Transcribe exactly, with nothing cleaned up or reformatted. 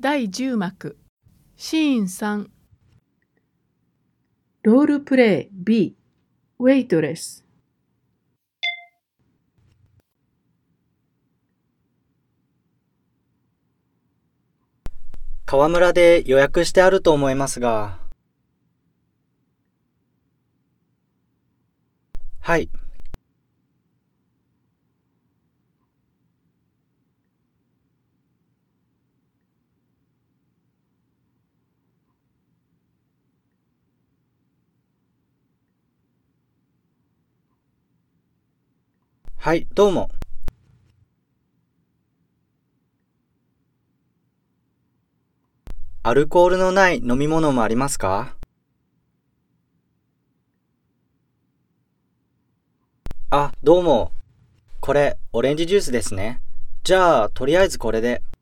だいじゅう幕シーンさんロールプレイ B ウェイトレス川村で予約してあると思いますが。はい。はい、どうも。アルコールのない飲み物もありますか？あ、どうも。これ、オレンジジュースですね。じゃあ、とりあえずこれで。